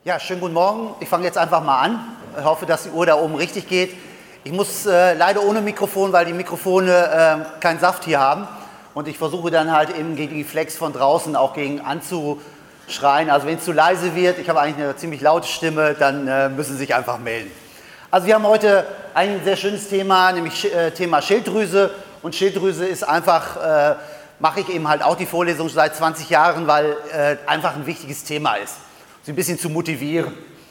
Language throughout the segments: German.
Ja, schönen guten Morgen. Ich fange jetzt einfach mal an. Ich hoffe, dass die Uhr da oben richtig geht. Ich muss leider ohne Mikrofon, weil die Mikrofone keinen Saft hier haben. Und ich versuche dann halt eben gegen die Flex von draußen auch gegen anzuschreien. Also wenn es zu leise wird, ich habe eigentlich eine ziemlich laute Stimme, dann müssen Sie sich einfach melden. Also wir haben heute ein sehr schönes Thema, nämlich Thema Schilddrüse. Und Schilddrüse ist einfach, mache ich eben halt auch die Vorlesung seit 20 Jahren, weil einfach ein wichtiges Thema ist. Sie ein bisschen zu motivieren.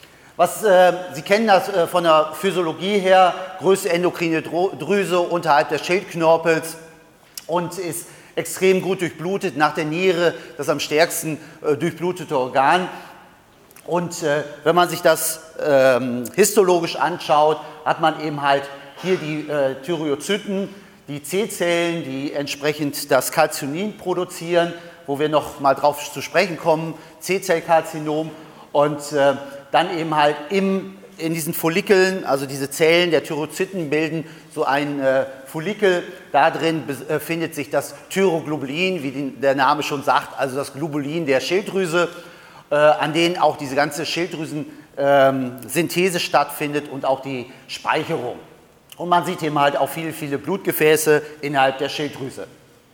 Sie kennen das von der Physiologie her, größte endokrine Drüse unterhalb des Schildknorpels und ist extrem gut durchblutet, nach der Niere das am stärksten durchblutete Organ. Und wenn man sich das histologisch anschaut, hat man eben halt hier die Thyreozyten, die C-Zellen, die entsprechend das Calcinin produzieren, wo wir noch mal drauf zu sprechen kommen, C-Zellkarzinom. Und dann eben halt in diesen Follikeln, also diese Zellen der Thyreozyten bilden so ein Follikel. Da drin befindet sich das Thyroglobulin, wie der Name schon sagt, also das Globulin der Schilddrüse, an denen auch diese ganze Schilddrüsensynthese stattfindet und auch die Speicherung. Und man sieht eben halt auch viele, viele Blutgefäße innerhalb der Schilddrüse.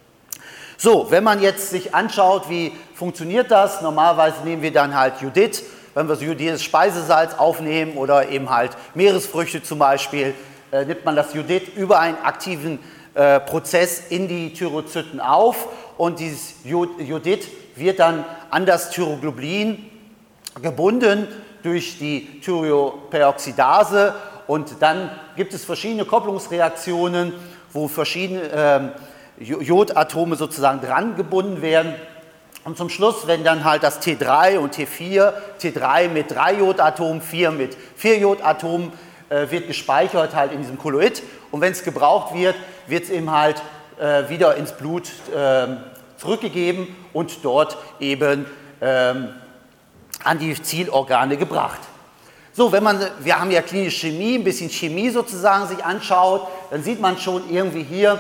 So, wenn man jetzt sich anschaut, wie funktioniert das, normalerweise nehmen wir dann halt Jodid, wenn wir so jodiertes Speisesalz aufnehmen oder eben halt Meeresfrüchte zum Beispiel, nimmt man das Jodid über einen aktiven Prozess in die Thyreozyten auf und dieses Jodid wird dann an das Thyroglobulin gebunden durch die Thyreoperoxidase und dann gibt es verschiedene Kopplungsreaktionen, wo verschiedene Jodatome sozusagen dran gebunden werden. Und zum Schluss, wenn dann halt das T3 und T4, T3 mit 3 Jodatomen, 4 mit 4 Jodatomen, wird gespeichert halt in diesem Kolloid. Und wenn es gebraucht wird, wird es eben halt wieder ins Blut zurückgegeben und dort eben an die Zielorgane gebracht. So, wir haben ja klinische Chemie, ein bisschen Chemie sozusagen sich anschaut, dann sieht man schon irgendwie hier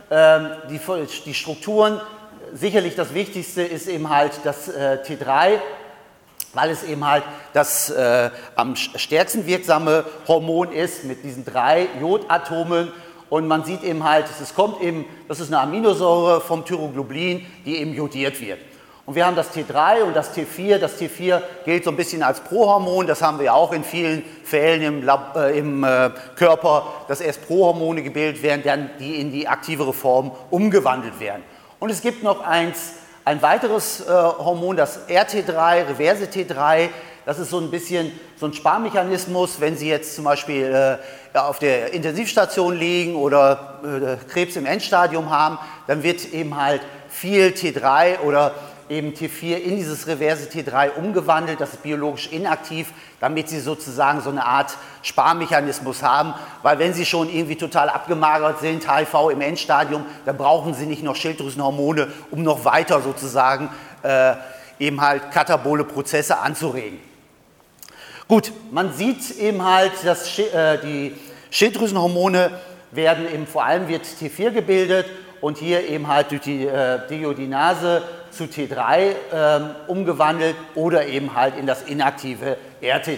die Strukturen. Sicherlich das Wichtigste ist eben halt das T3, weil es eben halt das am stärksten wirksame Hormon ist mit diesen 3 Jodatomen. Und man sieht eben halt, das ist eine Aminosäure vom Thyroglobulin, die eben jodiert wird. Und wir haben das T3 und das T4. Das T4 gilt so ein bisschen als Prohormon. Das haben wir ja auch in vielen Fällen im Körper, dass erst Prohormone gebildet werden, dann die in die aktivere Form umgewandelt werden. Und es gibt noch ein weiteres Hormon, das RT3, reverse T3. Das ist so ein bisschen so ein Sparmechanismus, wenn Sie jetzt zum Beispiel auf der Intensivstation liegen oder Krebs im Endstadium haben, dann wird eben halt viel T3 oder eben T4 in dieses reverse T3 umgewandelt, das ist biologisch inaktiv, damit Sie sozusagen so eine Art Sparmechanismus haben, weil wenn Sie schon irgendwie total abgemagert sind, HIV im Endstadium, dann brauchen Sie nicht noch Schilddrüsenhormone, um noch weiter sozusagen eben halt katabole Prozesse anzuregen. Gut, man sieht eben halt, dass die Schilddrüsenhormone werden eben, vor allem wird T4 gebildet und hier eben halt durch die Deiodinase zu T3 umgewandelt oder eben halt in das inaktive RT3.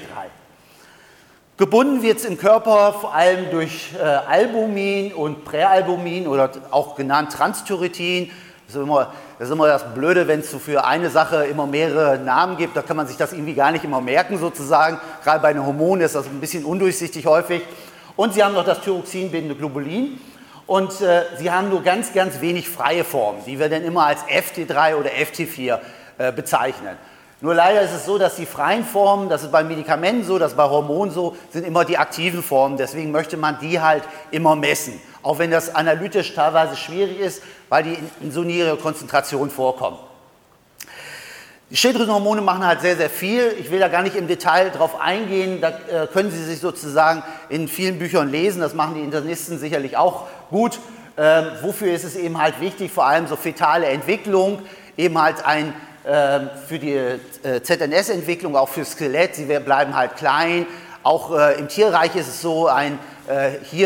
Gebunden wird es im Körper vor allem durch Albumin und Präalbumin oder auch genannt Transthyretin. Das ist immer das Blöde, wenn es so für eine Sache immer mehrere Namen gibt, da kann man sich das irgendwie gar nicht immer merken sozusagen. Gerade bei den Hormonen ist das ein bisschen undurchsichtig häufig. Und Sie haben noch das Thyroxin-bindende Globulin. Und sie haben nur ganz, ganz wenig freie Formen, die wir dann immer als FT3 oder FT4 bezeichnen. Nur leider ist es so, dass die freien Formen, das ist bei Medikamenten so, das ist bei Hormonen so, sind immer die aktiven Formen. Deswegen möchte man die halt immer messen. Auch wenn das analytisch teilweise schwierig ist, weil die in so niedriger Konzentration vorkommen. Die Schilddrüsenhormone machen halt sehr, sehr viel. Ich will da gar nicht im Detail drauf eingehen. Da können Sie sich sozusagen in vielen Büchern lesen. Das machen die Internisten sicherlich auch gut. Wofür ist es eben halt wichtig? Vor allem so fetale Entwicklung, eben halt für die ZNS-Entwicklung, auch für Skelett. Sie bleiben halt klein. Auch im Tierreich ist es so, ein Hirsch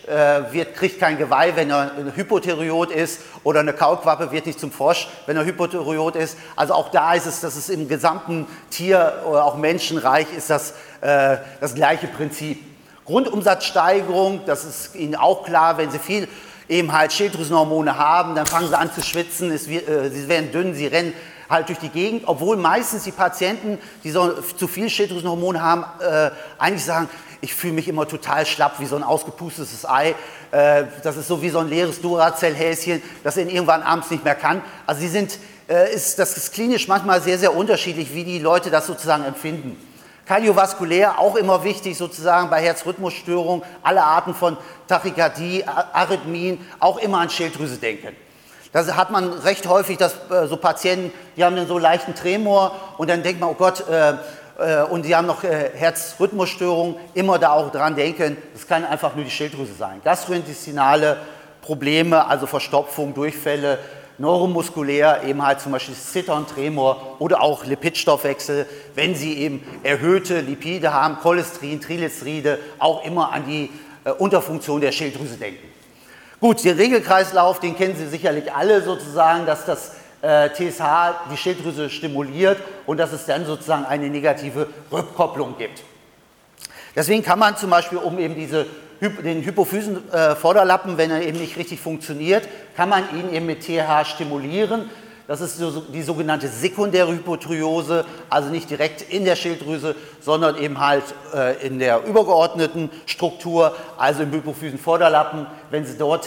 kriegt kein Geweih, wenn er ein Hypothyreot ist, oder eine Kaulquappe wird nicht zum Frosch, wenn er Hypothyreot ist. Also auch da ist es, dass es im gesamten Tier- oder auch Menschenreich ist das gleiche Prinzip. Grundumsatzsteigerung, das ist Ihnen auch klar, wenn Sie viel eben halt Schilddrüsenhormone haben, dann fangen Sie an zu schwitzen, Sie werden dünn, Sie rennen halt durch die Gegend, obwohl meistens die Patienten, die so zu viel Schilddrüsenhormone haben, eigentlich sagen, ich fühle mich immer total schlapp, wie so ein ausgepustetes Ei. Das ist so wie so ein leeres Duracell-Häschen, das er irgendwann abends nicht mehr kann. Also das ist klinisch manchmal sehr, sehr unterschiedlich, wie die Leute das sozusagen empfinden. Kardiovaskulär, auch immer wichtig sozusagen bei Herzrhythmusstörungen, alle Arten von Tachykardie, Arrhythmien, auch immer an Schilddrüse denken. Da hat man recht häufig, dass so Patienten, die haben dann so leichten Tremor und dann denkt man, oh Gott, und die haben noch Herzrhythmusstörungen, immer da auch dran denken, das kann einfach nur die Schilddrüse sein. Gastrointestinale Probleme, also Verstopfung, Durchfälle, neuromuskulär, eben halt zum Beispiel Zittern, Tremor oder auch Lipidstoffwechsel, wenn Sie eben erhöhte Lipide haben, Cholesterin, Triglyceride, auch immer an die Unterfunktion der Schilddrüse denken. Gut, den Regelkreislauf, den kennen Sie sicherlich alle sozusagen, dass das TSH die Schilddrüse stimuliert und dass es dann sozusagen eine negative Rückkopplung gibt. Deswegen kann man zum Beispiel, um eben den Hypophysen-Vorderlappen, wenn er eben nicht richtig funktioniert, kann man ihn eben mit TSH stimulieren. Das ist die sogenannte sekundäre Hypothyreose, also nicht direkt in der Schilddrüse, sondern eben halt in der übergeordneten Struktur, also im Hypophysen-Vorderlappen. Wenn Sie dort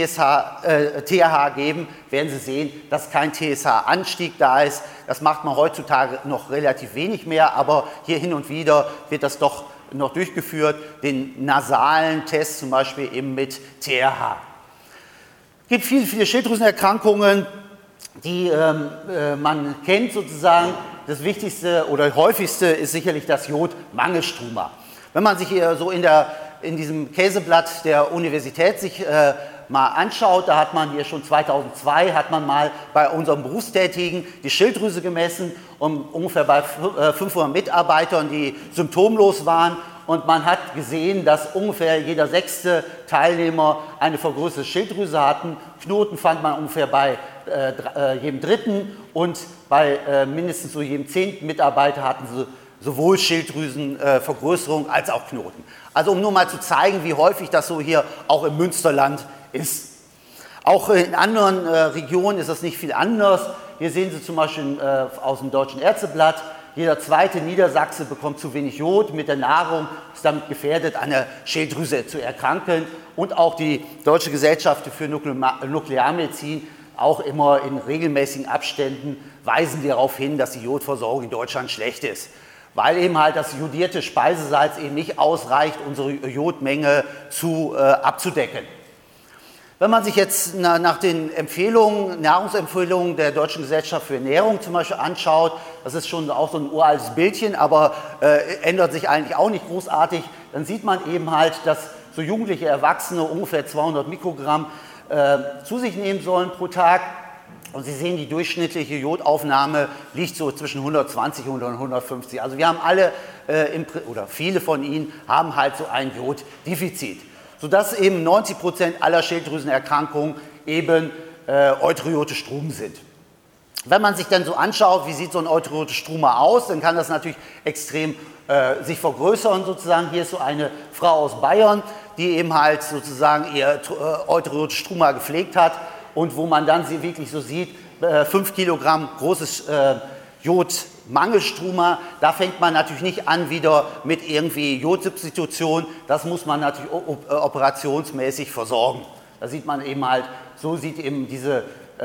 TSH geben, werden Sie sehen, dass kein TSH-Anstieg da ist. Das macht man heutzutage noch relativ wenig mehr, aber hier hin und wieder wird das doch noch durchgeführt, den nasalen Test zum Beispiel eben mit TRH. Es gibt viele, viele Schilddrüsenerkrankungen, die man kennt sozusagen. Das wichtigste oder häufigste ist sicherlich das Jodmangelstruma. Wenn man sich hier so in diesem Käseblatt der Universität sich mal anschaut, da hat man hier schon 2002, hat man mal bei unserem Berufstätigen die Schilddrüse gemessen, ungefähr bei 500 Mitarbeitern, die symptomlos waren. Und man hat gesehen, dass ungefähr jeder 6. Teilnehmer eine vergrößerte Schilddrüse hatten. Knoten fand man ungefähr bei jedem 3. und bei mindestens so jedem 10. Mitarbeiter hatten sie sowohl Schilddrüsenvergrößerung als auch Knoten. Also um nur mal zu zeigen, wie häufig das so hier auch im Münsterland ist. Auch in anderen Regionen ist das nicht viel anders. Hier sehen Sie zum Beispiel aus dem Deutschen Ärzteblatt, jeder 2. Niedersachse bekommt zu wenig Jod mit der Nahrung, ist damit gefährdet, an der Schilddrüse zu erkranken. Und auch die Deutsche Gesellschaft für Nuklearmedizin, auch immer in regelmäßigen Abständen, weisen darauf hin, dass die Jodversorgung in Deutschland schlecht ist. Weil eben halt das jodierte Speisesalz eben nicht ausreicht, unsere Jodmenge abzudecken. Wenn man sich jetzt nach den Nahrungsempfehlungen der Deutschen Gesellschaft für Ernährung zum Beispiel anschaut, das ist schon auch so ein uraltes Bildchen, aber ändert sich eigentlich auch nicht großartig, dann sieht man eben halt, dass so jugendliche Erwachsene ungefähr 200 Mikrogramm zu sich nehmen sollen pro Tag. Und Sie sehen, die durchschnittliche Jodaufnahme liegt so zwischen 120 und 150. Also wir haben alle, oder viele von Ihnen, haben halt so ein Joddefizit, sodass eben 90% aller Schilddrüsenerkrankungen eben eutryote Strumen sind. Wenn man sich dann so anschaut, wie sieht so ein eutryote Struma aus, dann kann das natürlich extrem sich vergrößern sozusagen. Hier ist so eine Frau aus Bayern, die eben halt sozusagen ihr eutryote Struma gepflegt hat und wo man dann sie wirklich so sieht, 5 Kilogramm großes Jodmangelstruma, da fängt man natürlich nicht an wieder mit irgendwie Jodsubstitution, das muss man natürlich operationsmäßig versorgen. Da sieht man eben halt, so sieht eben diese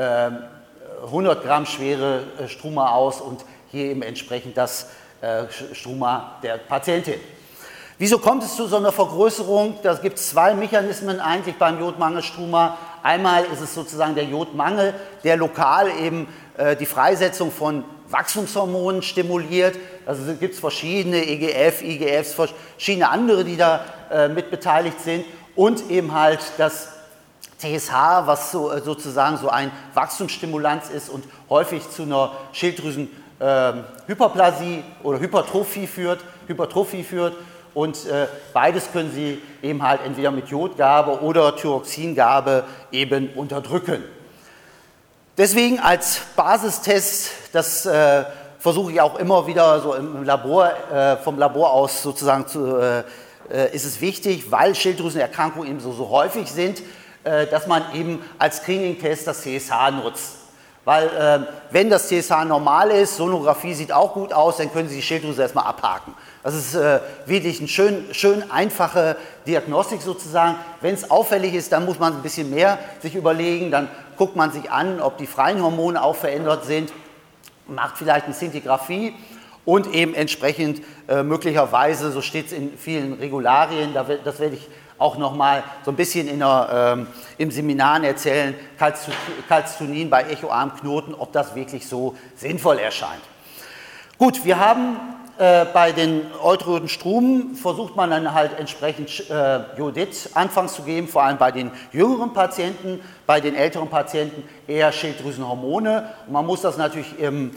100 Gramm schwere Struma aus und hier eben entsprechend das Struma der Patientin. Wieso kommt es zu so einer Vergrößerung? Da gibt es 2 Mechanismen eigentlich beim Jodmangelstruma. Einmal ist es sozusagen der Jodmangel, der lokal eben die Freisetzung von Wachstumshormonen stimuliert. Also gibt es verschiedene EGF, IGFs, verschiedene andere, die da mit beteiligt sind. Und eben halt das TSH, was sozusagen so ein Wachstumsstimulanz ist und häufig zu einer Schilddrüsenhyperplasie oder Hypertrophie führt. und beides können Sie eben halt entweder mit Jodgabe oder Thyroxingabe eben unterdrücken. Deswegen als Basistest, das versuche ich auch immer wieder so im Labor, vom Labor aus sozusagen ist es wichtig, weil Schilddrüsenerkrankungen eben so häufig sind, dass man eben als Screening-Test das TSH nutzt. Weil wenn das TSH normal ist, Sonographie sieht auch gut aus, dann können Sie die Schilddrüse erstmal abhaken. Das ist wirklich eine schön einfache Diagnostik sozusagen. Wenn es auffällig ist, dann muss man ein bisschen mehr sich überlegen, dann guckt man sich an, ob die freien Hormone auch verändert sind, macht vielleicht eine Szintigraphie und eben entsprechend möglicherweise, so steht es in vielen Regularien, das werde ich auch nochmal so ein bisschen im Seminar erzählen, Calcitonin bei echoarmen Knoten, ob das wirklich so sinnvoll erscheint. Gut, wir haben bei den Eutrodenstrumen versucht man dann halt entsprechend Jodid anfangs zu geben, vor allem bei den jüngeren Patienten, bei den älteren Patienten eher Schilddrüsenhormone. Und man muss das natürlich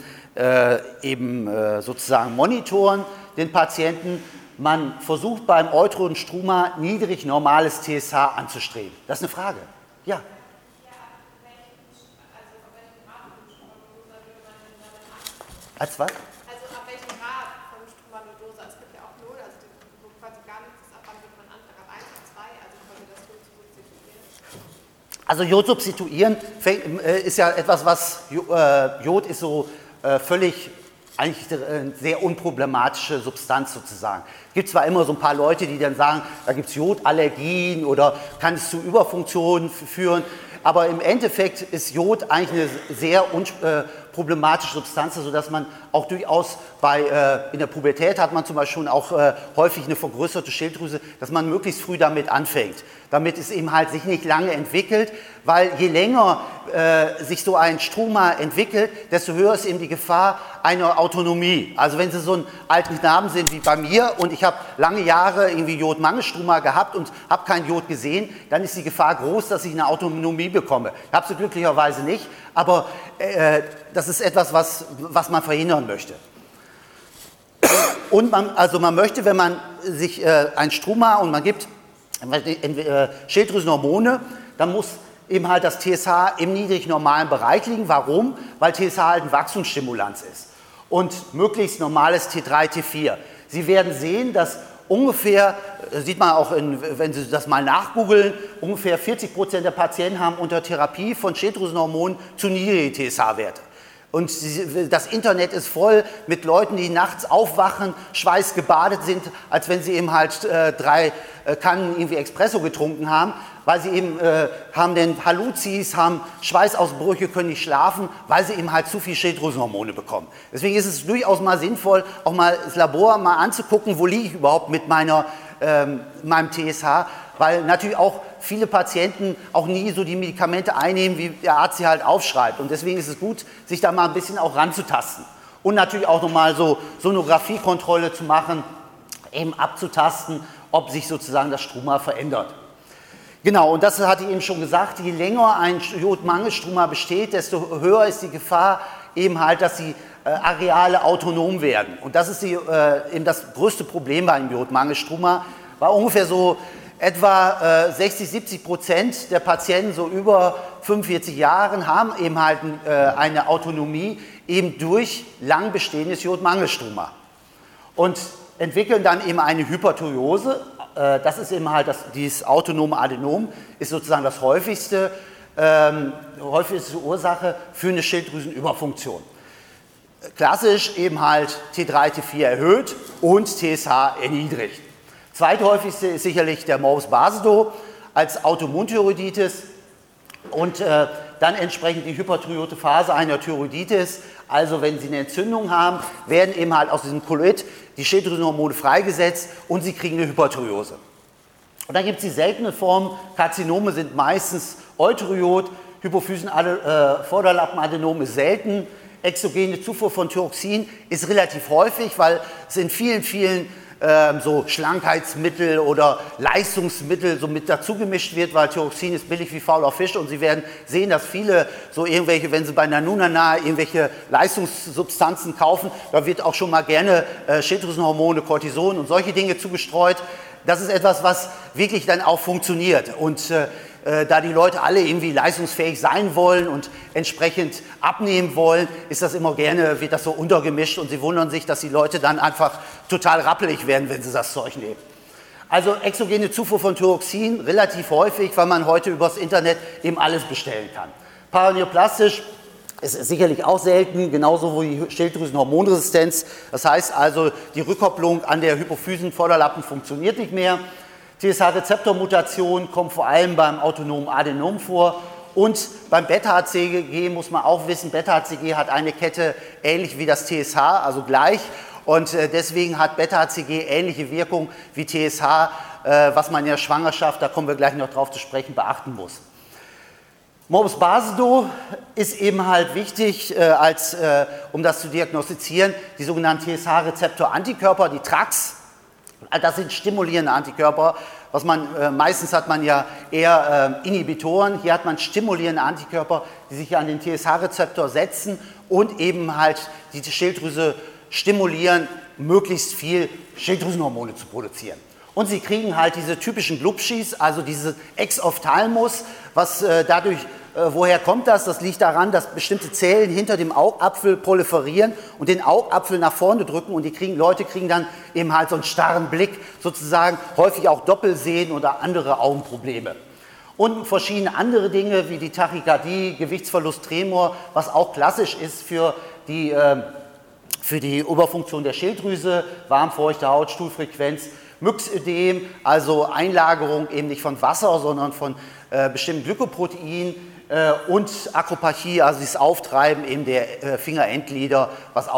sozusagen monitoren, den Patienten. Man versucht beim Eutrodenstruma niedrig normales TSH anzustreben. Das ist eine Frage. Ja. Als was? Also ab welchem Grad von Strumanodose? Es gibt ja auch 0, also wo quasi gar nichts ist, ab wann wird man anfangen? Ab 1, ab 2, also quasi das Jod zu substituieren? Also Jod substituieren ist ja etwas, was Jod ist so völlig eigentlich eine sehr unproblematische Substanz sozusagen. Es gibt zwar immer so ein paar Leute, die dann sagen, da gibt es Jodallergien oder kann es zu Überfunktionen führen, aber im Endeffekt ist Jod eigentlich eine sehr problematische Substanz, sodass man auch durchaus in der Pubertät hat man zum Beispiel schon auch häufig eine vergrößerte Schilddrüse, dass man möglichst früh damit anfängt, damit es eben halt sich nicht lange entwickelt, weil je länger sich so ein Struma entwickelt, desto höher ist eben die Gefahr einer Autonomie. Also wenn Sie so einen alten Knaben sind wie bei mir und ich habe lange Jahre irgendwie Jodmangelstruma gehabt und habe kein Jod gesehen, dann ist die Gefahr groß, dass ich eine Autonomie bekomme. Ich habe sie glücklicherweise nicht, aber das ist etwas, was man verhindern möchte. Und man möchte, wenn man sich ein Struma und man gibt Schilddrüsenhormone, dann muss eben halt das TSH im niedrig normalen Bereich liegen. Warum? Weil TSH halt ein Wachstumsstimulanz ist. Und möglichst normales T3, T4. Sie werden sehen, dass ungefähr, sieht man auch, wenn Sie das mal nachgoogeln, ungefähr 40% der Patienten haben unter Therapie von Schilddrüsenhormonen zu niedrige TSH-Werte. Und das Internet ist voll mit Leuten, die nachts aufwachen, schweißgebadet sind, als wenn sie eben halt 3 Kannen irgendwie Espresso getrunken haben, weil sie eben haben den Halluzis, haben Schweißausbrüche, können nicht schlafen, weil sie eben halt zu viel Schilddrüsenhormone bekommen. Deswegen ist es durchaus mal sinnvoll, auch mal das Labor mal anzugucken, wo liege ich überhaupt mit meinem TSH, weil natürlich auch viele Patienten auch nie so die Medikamente einnehmen, wie der Arzt sie halt aufschreibt. Und deswegen ist es gut, sich da mal ein bisschen auch ranzutasten. Und natürlich auch nochmal so Sonographiekontrolle zu machen, eben abzutasten, ob sich sozusagen das Struma verändert. Genau, und das hatte ich eben schon gesagt, je länger ein Jodmangelstruma besteht, desto höher ist die Gefahr eben halt, dass die Areale autonom werden. Und das ist eben das größte Problem bei einem Jodmangelstruma, weil ungefähr so etwa 60-70% der Patienten so über 45 Jahren haben eben halt eine Autonomie eben durch lang bestehendes Jodmangelstruma und entwickeln dann eben eine Hyperthyreose. Das ist eben halt dieses autonome Adenom, ist sozusagen das häufigste Ursache für eine Schilddrüsenüberfunktion. Klassisch eben halt T3, T4 erhöht und TSH erniedrigt. Zweithäufigste ist sicherlich der Morbus Basedow als Autoimmunthyreoiditis und dann entsprechend die hyperthyreote Phase einer Thyreoiditis. Also wenn Sie eine Entzündung haben, werden eben halt aus diesem Kolloid die Schilddrüsenhormone freigesetzt und Sie kriegen eine Hyperthyreose. Und dann gibt es die seltene Form, Karzinome sind meistens Euthyreot, Hypophysen-Vorderlappenadenom ist selten, exogene Zufuhr von Thyroxin ist relativ häufig, weil es in vielen so Schlankheitsmittel oder Leistungsmittel so mit dazu gemischt wird, weil Thyroxin ist billig wie fauler Fisch und Sie werden sehen, dass viele so irgendwelche, wenn Sie bei Nanunana irgendwelche Leistungssubstanzen kaufen, da wird auch schon mal gerne Schilddrüsenhormone, Cortison und solche Dinge zugestreut. Das ist etwas, was wirklich dann auch funktioniert und da die Leute alle irgendwie leistungsfähig sein wollen und entsprechend abnehmen wollen, ist das immer gerne, wird das so untergemischt und sie wundern sich, dass die Leute dann einfach total rappelig werden, wenn sie das Zeug nehmen. Also exogene Zufuhr von Thyroxin relativ häufig, weil man heute übers Internet eben alles bestellen kann. Paraneoplastisch ist sicherlich auch selten, genauso wie die Schilddrüsenhormonresistenz. Das heißt also, die Rückkopplung an der Hypophysenvorderlappen funktioniert nicht mehr. TSH-Rezeptormutationen kommen vor allem beim autonomen Adenom vor und beim Beta-HCG muss man auch wissen, Beta-HCG hat eine Kette ähnlich wie das TSH, also gleich und deswegen hat Beta-HCG ähnliche Wirkung wie TSH, was man in der Schwangerschaft, da kommen wir gleich noch drauf zu sprechen, beachten muss. Morbus Basedow ist eben halt wichtig, um das zu diagnostizieren, die sogenannten TSH-Rezeptor-Antikörper, die TRACs. Das sind stimulierende Antikörper. Meistens hat man ja eher Inhibitoren. Hier hat man stimulierende Antikörper, die sich an den TSH-Rezeptor setzen und eben halt die Schilddrüse stimulieren, möglichst viel Schilddrüsenhormone zu produzieren. Und sie kriegen halt diese typischen Glubschis, also diese Exophthalmus, woher kommt das? Das liegt daran, dass bestimmte Zellen hinter dem Augapfel proliferieren und den Augapfel nach vorne drücken und Leute kriegen dann eben halt so einen starren Blick, sozusagen häufig auch Doppelsehen oder andere Augenprobleme. Und verschiedene andere Dinge wie die Tachykardie, Gewichtsverlust, Tremor, was auch klassisch ist für die Oberfunktion der Schilddrüse, warmfeuchte Haut, Stuhlfrequenz, Myxödem, also Einlagerung eben nicht von Wasser, sondern von bestimmten Glykoproteinen und Akropathie, also das Auftreiben eben der Fingerendglieder, was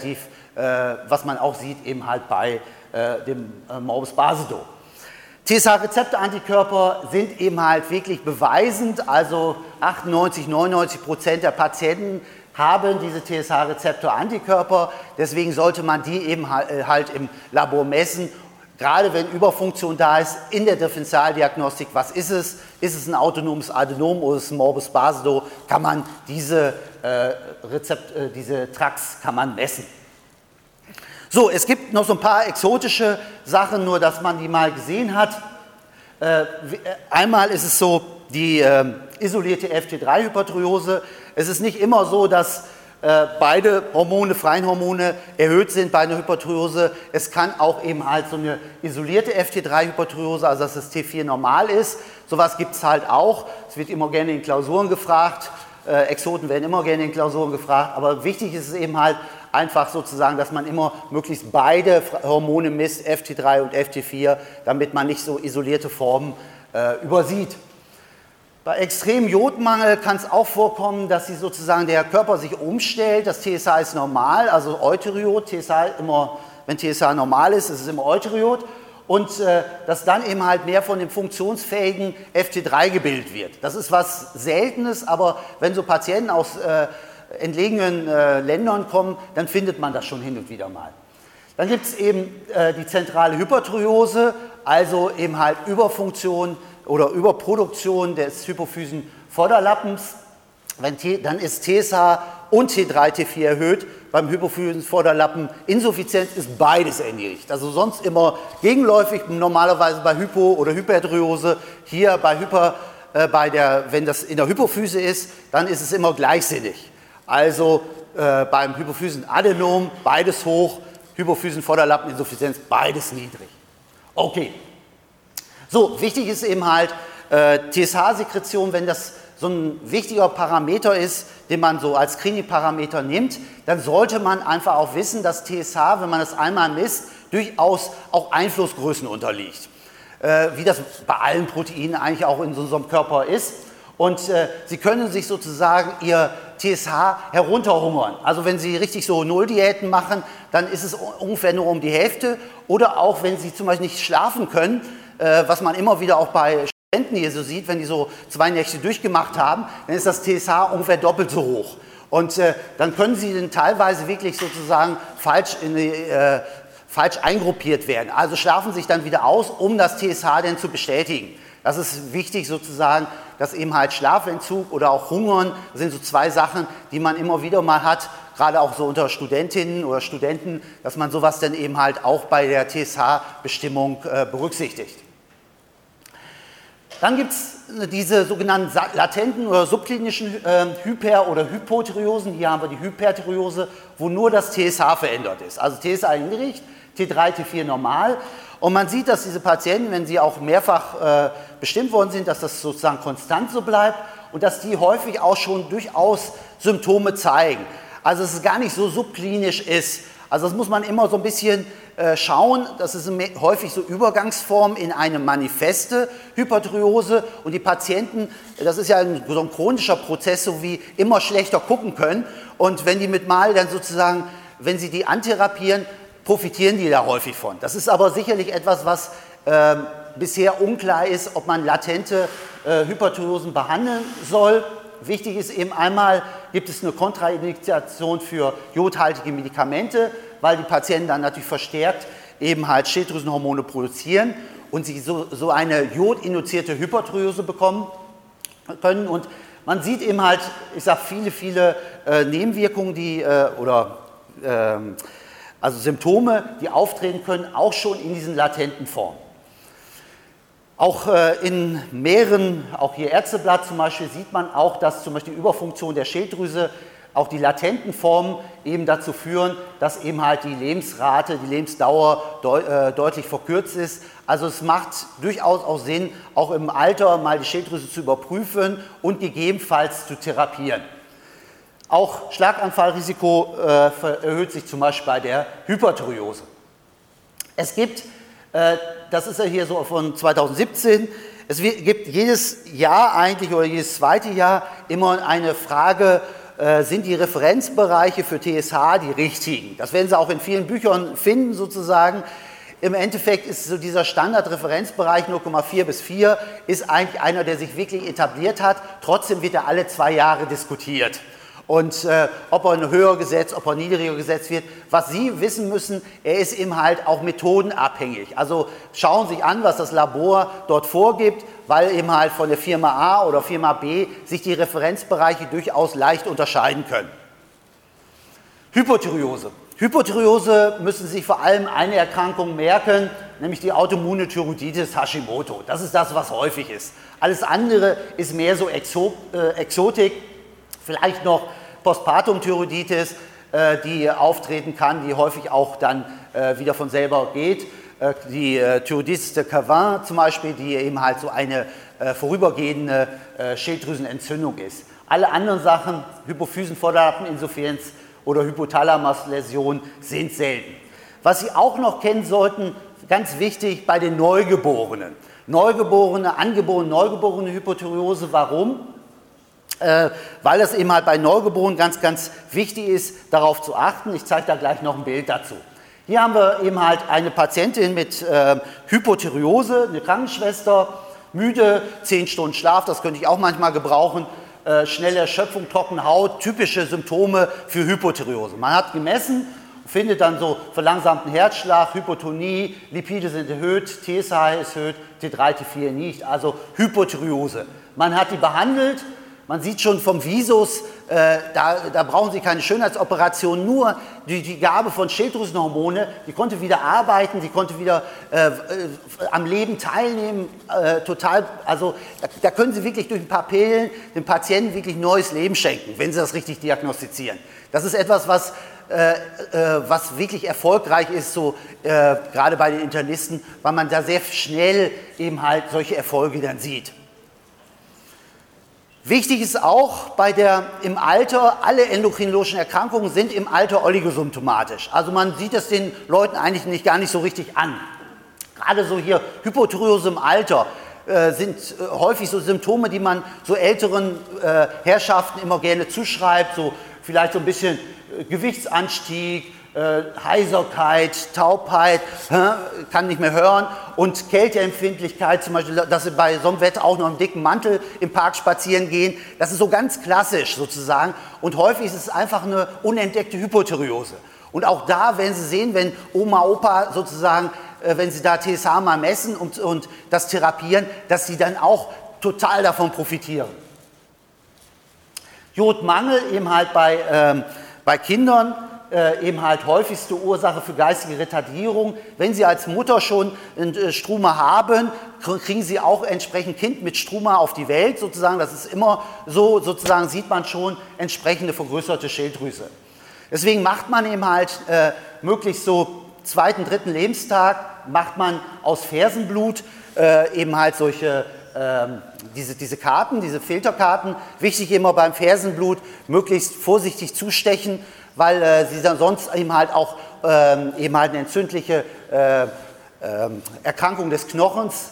man auch sieht eben halt bei dem Morbus Basedow. TSH-Rezeptorantikörper sind eben halt wirklich beweisend, also 98–99% der Patienten haben diese TSH-Rezeptorantikörper, deswegen sollte man die eben halt im Labor messen. Gerade wenn Überfunktion da ist, in der Differentialdiagnostik, was ist es? Ist es ein autonomes Adenom oder ist es ein Morbus Basedow? Kann man diese TRACs kann man messen. So, es gibt noch so ein paar exotische Sachen, nur dass man die mal gesehen hat. Einmal ist es so, die isolierte FT3-Hyperthyreose. Es ist nicht immer so, dass beide freien Hormone erhöht sind bei einer Hyperthyreose. Es kann auch eben halt so eine isolierte FT3-Hyperthyreose, also dass das T4 normal ist. Sowas gibt es halt auch. Es wird immer gerne in Klausuren gefragt. Exoten werden immer gerne in Klausuren gefragt. Aber wichtig ist es eben halt einfach sozusagen, dass man immer möglichst beide Hormone misst, FT3 und FT4, damit man nicht so isolierte Formen übersieht. Bei extremem Jodmangel kann es auch vorkommen, dass der Körper sich umstellt. Das TSH ist normal, also Eutyriot. Wenn TSH normal ist, ist es immer Eutyriot. Und dass dann eben halt mehr von dem funktionsfähigen FT3 gebildet wird. Das ist was Seltenes, aber wenn so Patienten aus entlegenen Ländern kommen, dann findet man das schon hin und wieder mal. Dann gibt es eben die zentrale Hyperthyreose, also eben halt Überfunktion oder Überproduktion des Hypophysenvorderlappens, dann ist TSH und T3, T4 erhöht. Beim Hypophysenvorderlappen Insuffizienz ist beides erniedrigt. Also sonst immer gegenläufig, normalerweise bei Hypo- oder Hyperthyreose. Hier wenn das in der Hypophyse ist, dann ist es immer gleichsinnig. Also beim Hypophysenadenom beides hoch, Hypophysenvorderlappeninsuffizienz beides niedrig. Okay. So, wichtig ist eben halt TSH-Sekretion, wenn das so ein wichtiger Parameter ist, den man so als Screening-Parameter nimmt, dann sollte man einfach auch wissen, dass TSH, wenn man das einmal misst, durchaus auch Einflussgrößen unterliegt. Wie das bei allen Proteinen eigentlich auch in so unserem Körper ist. Und Sie können sich sozusagen Ihr TSH herunterhungern. Also wenn Sie richtig so Nulldiäten machen, dann ist es ungefähr nur um die Hälfte. Oder auch wenn Sie zum Beispiel nicht schlafen können, was man immer wieder auch bei Studenten hier so sieht, wenn die so 2 Nächte durchgemacht haben, dann ist das TSH ungefähr doppelt so hoch. Und dann können Sie dann teilweise wirklich sozusagen falsch falsch eingruppiert werden. Also schlafen sich dann wieder aus, um das TSH dann zu bestätigen. Das ist wichtig sozusagen, dass eben halt Schlafentzug oder auch Hungern, das sind so zwei Sachen, die man immer wieder mal hat, gerade auch so unter Studentinnen oder Studenten, dass man sowas dann eben halt auch bei der TSH-Bestimmung berücksichtigt. Dann gibt es diese sogenannten latenten oder subklinischen Hyper- oder Hypothyreosen. Hier haben wir die Hyperthyreose, wo nur das TSH verändert ist. Also TSH in Gericht, T3, T4 normal. Und man sieht, dass diese Patienten, wenn sie auch mehrfach bestimmt worden sind, dass das sozusagen konstant so bleibt und dass die häufig auch schon durchaus Symptome zeigen. Also dass es gar nicht so subklinisch ist. Also das muss man immer so ein bisschen schauen. Das ist häufig so Übergangsform in eine manifeste Hyperthyreose. Und die Patienten, das ist ja so ein chronischer Prozess, so wie immer schlechter gucken können. Und wenn die mit Mal dann sozusagen, wenn sie die antherapieren, profitieren die da häufig von. Das ist aber sicherlich etwas, was bisher unklar ist, ob man latente Hyperthyreosen behandeln soll. Wichtig ist eben einmal, gibt es eine Kontraindikation für jodhaltige Medikamente, weil die Patienten dann natürlich verstärkt eben halt Schilddrüsenhormone produzieren und sie so eine jodinduzierte Hyperthyreose bekommen können. Und man sieht eben halt, ich sage viele Nebenwirkungen, also Symptome, die auftreten können, auch schon in diesen latenten Formen. Auch in mehreren, auch hier Ärzteblatt zum Beispiel, sieht man auch, dass zum Beispiel die Überfunktion der Schilddrüse, auch die latenten Formen eben dazu führen, dass eben halt die Lebensrate, die Lebensdauer deutlich verkürzt ist. Also es macht durchaus auch Sinn, auch im Alter mal die Schilddrüse zu überprüfen und gegebenenfalls zu therapieren. Auch Schlaganfallrisiko erhöht sich zum Beispiel bei der Hyperthyreose. Es gibt, das ist ja hier so von 2017, es gibt jedes Jahr eigentlich oder jedes zweite Jahr immer eine Frage, sind die Referenzbereiche für TSH die richtigen? Das werden Sie auch in vielen Büchern finden sozusagen. Im Endeffekt ist so dieser Standardreferenzbereich 0,4 bis 4 ist eigentlich einer, der sich wirklich etabliert hat. Trotzdem wird er alle 2 Jahre diskutiert. Und ob er höher gesetzt, ob er niedriger gesetzt wird. Was Sie wissen müssen, er ist eben halt auch methodenabhängig. Also schauen Sie sich an, was das Labor dort vorgibt, weil eben halt von der Firma A oder Firma B sich die Referenzbereiche durchaus leicht unterscheiden können. Hypothyreose. Hypothyreose müssen Sie sich vor allem eine Erkrankung merken, nämlich die autoimmune Thyroiditis Hashimoto. Das ist das, was häufig ist. Alles andere ist mehr so Exotik. Vielleicht noch Postpartum-Thyroiditis, die auftreten kann, die häufig auch dann wieder von selber geht. Die Thyroiditis de Cavin zum Beispiel, die eben halt so eine vorübergehende Schilddrüsenentzündung ist. Alle anderen Sachen, Hypophysenvorderlappeninsuffizienz oder Hypothalamusläsion, sind selten. Was Sie auch noch kennen sollten, ganz wichtig bei den Neugeborenen. Neugeborene Hypothyreose, warum? Weil es eben halt bei Neugeborenen ganz wichtig ist, darauf zu achten. Ich zeige da gleich noch ein Bild dazu. Hier haben wir eben halt eine Patientin mit Hypothyreose, eine Krankenschwester, müde, 10 Stunden Schlaf, das könnte ich auch manchmal gebrauchen, schnelle Erschöpfung, trockene Haut, typische Symptome für Hypothyreose. Man hat gemessen, findet dann so verlangsamten Herzschlag, Hypotonie, Lipide sind erhöht, TSH ist erhöht, T3, T4 nicht, also Hypothyreose. Man hat die behandelt. Man sieht schon vom Visus, da brauchen Sie keine Schönheitsoperation, nur die Gabe von Schilddrüsenhormone, die konnte wieder arbeiten, die konnte wieder am Leben teilnehmen, total, also da können Sie wirklich durch ein paar Pillen dem Patienten wirklich neues Leben schenken, wenn Sie das richtig diagnostizieren. Das ist etwas, was wirklich erfolgreich ist, so gerade bei den Internisten, weil man da sehr schnell eben halt solche Erfolge dann sieht. Wichtig ist auch, im Alter, alle endokrinologischen Erkrankungen sind im Alter oligosymptomatisch. Also man sieht es den Leuten eigentlich gar nicht so richtig an. Gerade so hier Hypothyreose im Alter sind häufig so Symptome, die man so älteren Herrschaften immer gerne zuschreibt, so vielleicht so ein bisschen Gewichtsanstieg, Heiserkeit, Taubheit, kann nicht mehr hören und Kälteempfindlichkeit, zum Beispiel, dass sie bei so einem Wetter auch noch im dicken Mantel im Park spazieren gehen. Das ist so ganz klassisch sozusagen und häufig ist es einfach eine unentdeckte Hypothyreose. Und auch da werden Sie sehen, wenn Oma, Opa sozusagen, wenn Sie da TSH mal messen und das therapieren, dass Sie dann auch total davon profitieren. Jodmangel eben halt bei Kindern, eben halt häufigste Ursache für geistige Retardierung. Wenn Sie als Mutter schon einen Struma haben, kriegen Sie auch entsprechend Kind mit Struma auf die Welt, sozusagen. Das ist immer so, sozusagen sieht man schon entsprechende vergrößerte Schilddrüse. Deswegen macht man eben halt möglichst so 2., 3. Lebenstag, macht man aus Fersenblut eben halt solche diese Karten, diese Filterkarten. Wichtig immer beim Fersenblut möglichst vorsichtig zustechen, weil sie dann sonst eben halt auch eben halt eine entzündliche Erkrankung des Knochens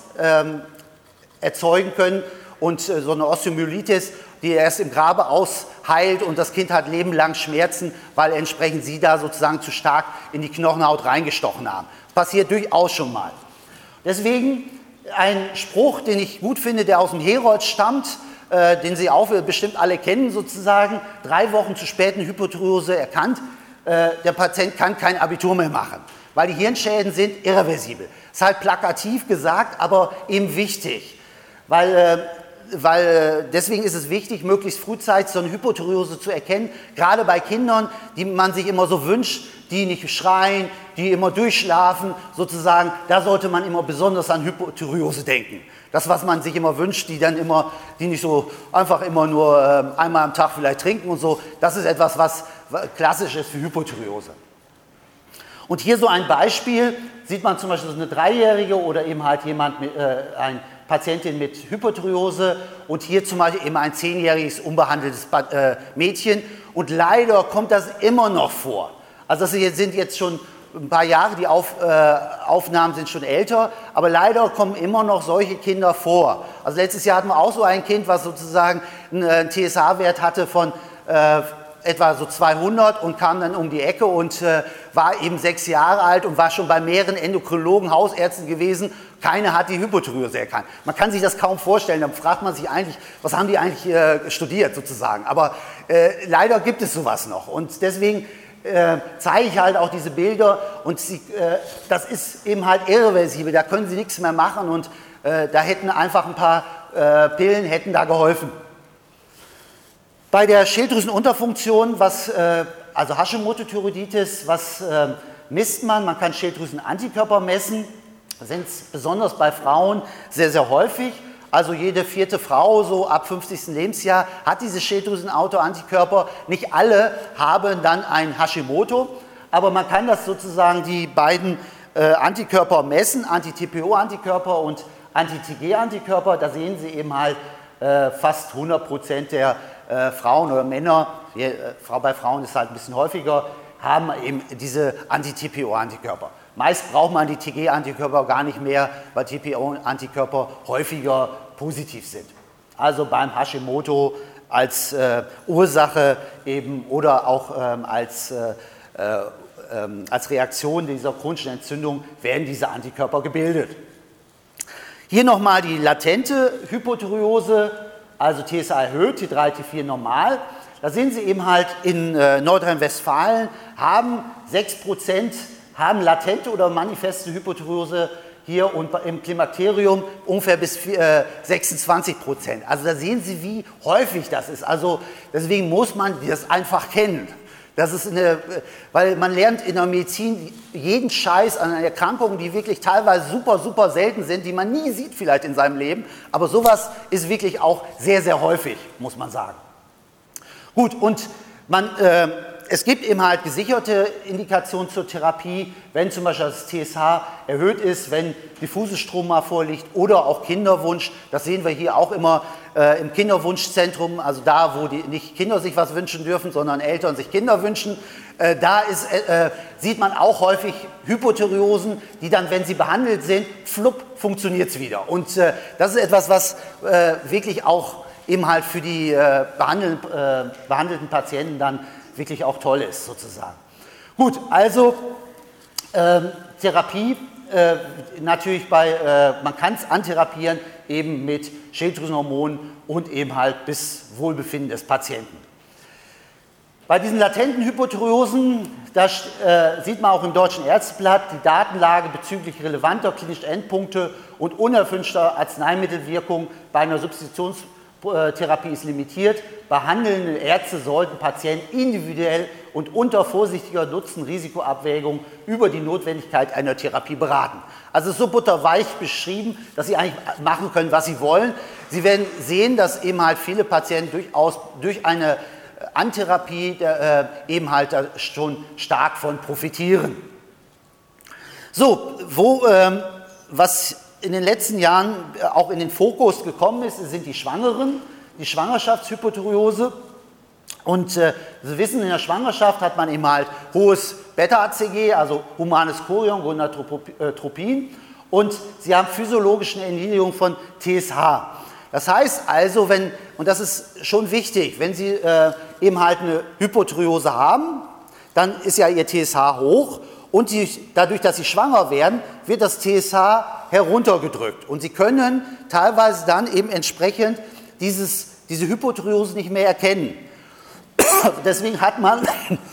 erzeugen können und so eine Osteomyelitis, die erst im Grabe ausheilt und das Kind hat lebenlang Schmerzen, weil entsprechend sie da sozusagen zu stark in die Knochenhaut reingestochen haben. Passiert durchaus schon mal. Deswegen ein Spruch, den ich gut finde, der aus dem Herold stammt, den Sie auch bestimmt alle kennen sozusagen, 3 Wochen zu spät eine Hypothyreose erkannt, der Patient kann kein Abitur mehr machen, weil die Hirnschäden sind irreversibel. Das ist halt plakativ gesagt, aber eben wichtig, weil deswegen ist es wichtig, möglichst frühzeitig so eine Hypothyreose zu erkennen, gerade bei Kindern, die man sich immer so wünscht, die nicht schreien, die immer durchschlafen, sozusagen, da sollte man immer besonders an Hypothyreose denken. Das, was man sich immer wünscht, die nicht so einfach immer nur einmal am Tag vielleicht trinken und so, das ist etwas, was klassisch ist für Hypothyreose. Und hier so ein Beispiel, sieht man zum Beispiel so eine 3-Jährige oder eben halt eine Patientin mit Hypothyreose und hier zum Beispiel eben ein 10-jähriges unbehandeltes Mädchen und leider kommt das immer noch vor. Also das sind jetzt schon ein paar Jahre, die Aufnahmen sind schon älter, aber leider kommen immer noch solche Kinder vor. Also letztes Jahr hatten wir auch so ein Kind, was sozusagen einen TSH-Wert hatte von etwa so 200 und kam dann um die Ecke und war eben 6 Jahre alt und war schon bei mehreren Endokrinologen, Hausärzten gewesen. Keiner hat die Hypothyreose erkannt. Man kann sich das kaum vorstellen, dann fragt man sich eigentlich, was haben die eigentlich studiert sozusagen. Aber leider gibt es sowas noch und deswegen zeige ich halt auch diese Bilder und das ist eben halt irreversibel, da können Sie nichts mehr machen und da hätten einfach ein paar Pillen hätten da geholfen. Bei der Schilddrüsenunterfunktion, also Hashimoto-Thyreoiditis, was misst man? Man kann Schilddrüsenantikörper messen, sind besonders bei Frauen sehr, sehr häufig. Also jede 4. Frau, so ab 50. Lebensjahr, hat diese Schilddrüsenautoantikörper. Nicht alle haben dann ein Hashimoto, aber man kann das sozusagen die beiden Antikörper messen, Anti-TPO-Antikörper und Anti-TG-Antikörper. Da sehen Sie eben halt fast 100% der Frauen oder Männer, bei Frauen ist es halt ein bisschen häufiger, haben eben diese Anti-TPO-Antikörper. Meist braucht man die TG-Antikörper gar nicht mehr, weil TPO-Antikörper häufiger positiv sind. Also beim Hashimoto als Ursache eben oder auch als Reaktion dieser chronischen Entzündung werden diese Antikörper gebildet. Hier nochmal die latente Hypothyreose, also TSH erhöht, T3, T4 normal. Da sehen Sie eben halt in Nordrhein-Westfalen haben 6% haben latente oder manifeste Hypothyreose hier und im Klimakterium ungefähr bis 26%. Also da sehen Sie, wie häufig das ist. Also deswegen muss man das einfach kennen. Das ist weil man lernt in der Medizin jeden Scheiß an Erkrankungen, die wirklich teilweise super, super selten sind, die man nie sieht vielleicht in seinem Leben. Aber sowas ist wirklich auch sehr, sehr häufig, muss man sagen. Gut, und es gibt eben halt gesicherte Indikationen zur Therapie, wenn zum Beispiel das TSH erhöht ist, wenn diffuses Struma vorliegt oder auch Kinderwunsch. Das sehen wir hier auch immer im Kinderwunschzentrum, also da, wo nicht Kinder sich was wünschen dürfen, sondern Eltern sich Kinder wünschen. Sieht man auch häufig Hypothyreosen, die dann, wenn sie behandelt sind, flupp, funktioniert es wieder. Und das ist etwas, was wirklich auch eben halt für die behandelten Patienten dann wirklich auch toll ist, sozusagen. Gut, also Therapie, natürlich man kann es antherapieren, eben mit Schilddrüsenhormonen und eben halt bis Wohlbefinden des Patienten. Bei diesen latenten Hypothyreosen, Da sieht man auch im Deutschen Ärzteblatt, die Datenlage bezüglich relevanter klinischer Endpunkte und unerwünschter Arzneimittelwirkung bei einer Substitutionstherapie ist limitiert. Behandelnde Ärzte sollten Patienten individuell und unter vorsichtiger Nutzen-Risikoabwägung über die Notwendigkeit einer Therapie beraten. Also so butterweich beschrieben, dass Sie eigentlich machen können, was Sie wollen. Sie werden sehen, dass eben halt viele Patienten durchaus durch eine Antherapie eben halt schon stark von profitieren. So, was in den letzten Jahren auch in den Fokus gekommen ist, sind die Schwangeren, die Schwangerschaftshypotheriose. Und Sie wissen, in der Schwangerschaft hat man eben halt hohes Beta-HCG, also humanes Chorion, Gonadotropin, und Sie haben physiologische Erniedrigung von TSH. Das heißt also, und das ist schon wichtig, wenn Sie eben halt eine Hypotheriose haben, dann ist ja Ihr TSH hoch und dadurch, dass Sie schwanger werden, wird das TSH heruntergedrückt. Und Sie können teilweise dann eben entsprechend diese Hypotheriose nicht mehr erkennen. Deswegen hat man,